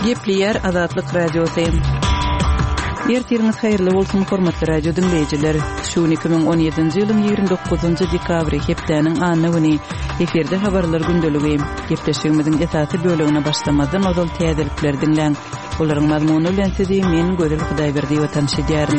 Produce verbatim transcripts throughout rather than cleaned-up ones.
Gepleyer Azatlyk Radiosu. Ertiriniz hayırlı bolsun hormatly radio dinleyijiler. Şu iki bin on ýedinji ýylyň ýigrimbi dokuzynjy dekabry hepdeniň anyny güni eferde habarlar gündöligi. Gepleşigimiziň esasy bölegine başlamadan ozal täzelikler dinleň. Olaryň mazmuny bilen sizi men Gözel Hudaýberdi we tanışdyrarym.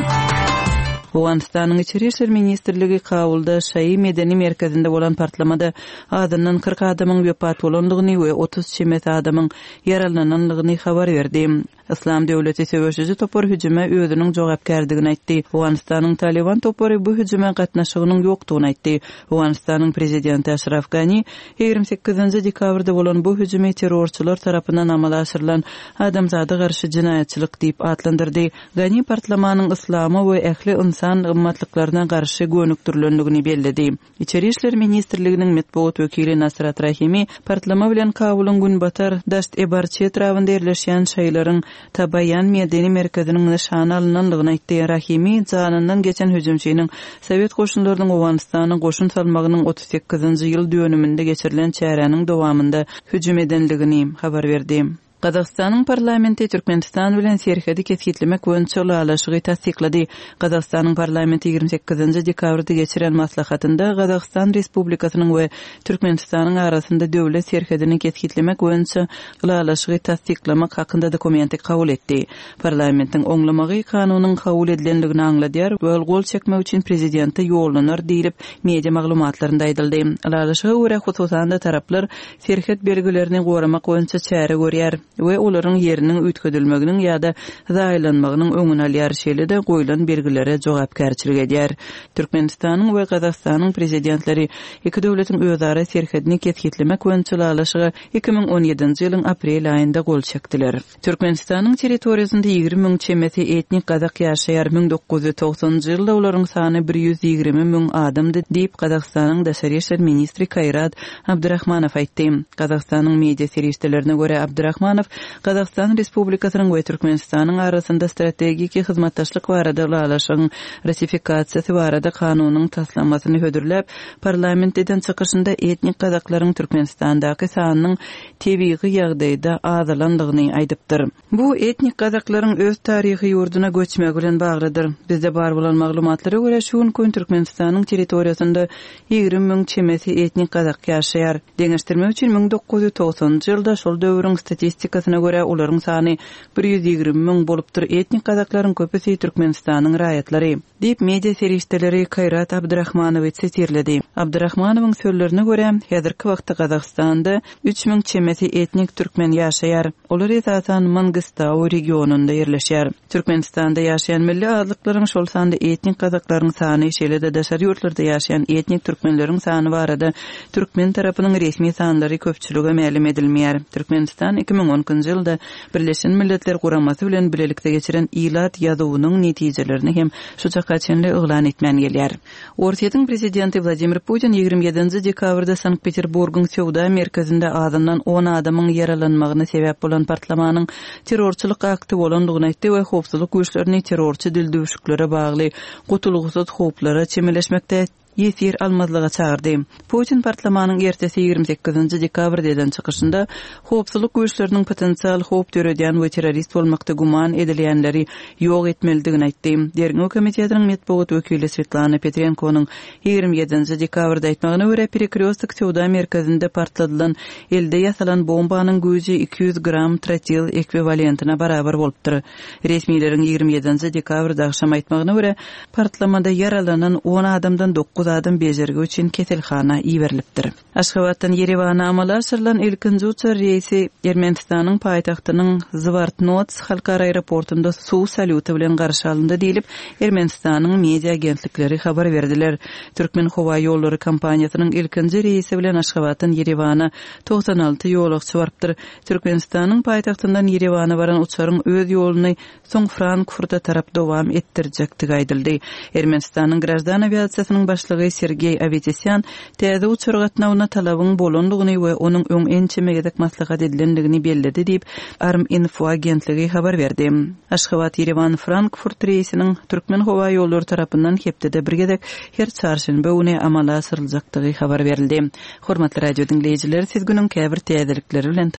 Awganistanyň Içeri işler ministrligi kabulda Şahy medeni merkezinde bolan partlamada adamdan kırk adamyň wepat bolandygyny we otuz çemet adamyň ýaralananlygyny habar berdi. İslam Döwleti söwüşçüsi topar hüjüme özüniň jogapkärdigini aýtdy. Awganistanyň Taliban topary bu hüjüme gatnaşygynyň ýokdugyny aýtdy. Awganistanyň prezidenti Ashraf Ghani ýigrimbi sekizinji dekabrda bolan bu hüjümi terrorçylar tarapyndan amala aşyrylan adamzada garşy jinaýatçylyk diýip atlandyrdy. Ghani partlamanyň islamy we ähli insan ymmatlyklaryna garşy gönükdirilendigini bellädi. İçeri işler ministrliginiň medeniýet wekili Nasrat Rahimi partlama bilen Kabulyň günbatar Dasht Ebarçy etrawynda ýerleşýän şaýlaryň Tabayan medeni merkeziniň nişany alynanlygyny aýtdy. Rahimi janyndan geçen hüjümçiniň Sowet goşunlarynyň Awganistanyň goşun salmagynyň otuz sekizinji ýyl dönüminde geçirilen çäreniň dowamında hüjüm edenligini habar berdi. Qazaqstanyň parlamenti Türkmenistan bilen serhedi kesgitlemek boýunça ulaşygy tasdiklady. Qazaqstanyň parlamenti ýigrimbi sekizinji dekabrda geçiren maslahatynda Qazaqstan Respublikasynyň we Türkmenistanyň arasynda döwlet serhedini kesgitlemek boýunça ulaşygy tasdiklamak hakynda dokumenti kabul etdi. Parlamentiň oňlamagy kanunyň kabul edilendigini aňladýar we gol çekmek üçin prezidenti ýollanar diýilip media maglumatlarynda aýdyldy. Ulaşyga görä hususanda taraplar serhed belgilerini goramak boýunça çäre görýär we olaryň ýeriniň üýtgedilmeginiň ýa-da zaýlanmagynyň öňüne alýar şeýle de goýulan belgilere jogapkärçilik edýär. Türkmenistanyň we Qazaqstanyň prezidentleri iki döwletiň özara serhedini kesgitlemek boýunça ulaşygy iki bin on ýedinji ýylyň aprel aýynda gol çekdiler. Türkmenistanyň territoriýasynda ýigirmi miň çemeti etnik Qazaq ýaşaýar. bin dokuz ýüz togsanjy ýylda olaryň sany bir ýüz ýigirmi miň adamdy diýip Qazaqstanyň Daşary işler ministri Kayrat Abdurahmanow aýtdy. Qazaqstanyň media serişdelerine görä Abdurahmanow Qazaqstan Respublikasynyň we Türkmenistanyň arasynda strategik hyzmatdaşlyk barada ulaşygyň ratifikasiýasy barada kanunyň taslamasyny hödürläp, parlamentden çykyşynda etnik Qazaklaryň Türkmenistandaky sanynyň tebii ýagdaýda azalandygyny aýdypdyr. Bu etnik Qazaklaryň öz taryhy ýurduna göçmegi bilen baglydyr. Bizde bar bolan maglumatlara görä şu gün Türkmenistanyň territoriýasynda ýigirmi miň çemeti etnik Qazak ýaşaýar. Deňeşdirmek üçin bin dokuz ýüz togsanjy ýylda şol döwrüň statistikasyna görä olaryň sany bir ýüz ýigirmi miň bolupdyr. Etnik Qazaklaryň köpüsi Türkmenistanyň raýatlary diýip media serişdeleri Kayrat Abdurahmanow çetirledi. Abdurahmanowyň sözlerine görä häzirki wagtda Qazaqstanda üç miň çemeti etnik türkmen ýaşaýar. Olar esasan Mangistau regionunda ýerleşýär. Türkmenistanda ýaşaýan milli azlyklaryň şol sanda etnik Qazaklaryň sany şeýle-de daşary ýurtlarda ýaşaýan etnik türkmenleriň sany barada türkmen tarapynyň resmi sanlary köpçülige ma'lum edilmeýär. Türkmenistan iki bin onuncu ýylda Birleşen Milletler Guramasy bilen bilelikde geçiren ilat ýazywynyň netijelerini hem şu çakaçynly oglan etmän gelýär. Ortiýatyň prezidenti Vladimir Putin ýigrimbi ýedinji dekabrda Sankt-Peterburgyň Sowda merkezinde adamdan on adamyň ýaralanmagyna sebäp bolan partlamanyň terrorçylyk akty bolandygyny aýtdy we howpsuzlyk güýçlerini terrorçy dildüşüklere bagly gutulgysyz howplara çemeleşmekde ýetir almazlyga çağırdy. Putin partlamanyň ertesi ýigrimbi sekizinji dekabrda eden çykyşynda howpsuzlyk güýçleriniň potensial howp töredýän we terrorist bolmakda guman edilýänleri ýok etmelidigini aýtdy. Derňo komitetynyň medeniýet wekili Svetlana Petrenkonyň ýigrimbi ýedinji dekabrda aýtmagyna görä Perekreostik Sowda merkezinde partladylan elde ýasalan bombanyň güýji iki yüz gram trotil ekwivalentina barabar bolupdyr. Resmiýetiň ýigrimbi ýedinji dekabrda akşam aýtmagyna görä partlamada yaralanan on adamdan dokuz adam bejergi üçin keselhana iberilipdir. Aşgabatdan Yerevana amala aşyrylan ilkinji uçar reýsi Ermenistanyň paýtagtynyň Zvartnots halkara aeroportunda suw salyuty bilen garşy alyndy diýilip Ermenistanyň media agentlikleri habar berdiler. Türkmen howa ýollary kompaniýasynyň ilkinji reýsi bilen Aşgabatdan Yerevana togsan alty ýolagçy barpdyr. Türkmenistanyň paýtagtyndan Yerevana baran uçaryň öz ýoluny soň Frankfurta tarap dowam etdirjekdigi aýdyldy. Ermenistanyň grajdan aviasiýasynyň başlygy Sergey Avetesyan täze uçur gatnawyna talabyň bolandygyny we onuň öň ençemegedek maslahat edilendigini belledi diýip Arminfo agentligi habar berdi. Aşgabat Yerevan Frankfurt reýsiniň Türkmen howa ýollary tarapyndan hepdede birgedek her çarşamba güni amala asyryljakdygy habar berildi. Hormatly radio dinleyijiler, siz günüň käbir täzelikleri bilen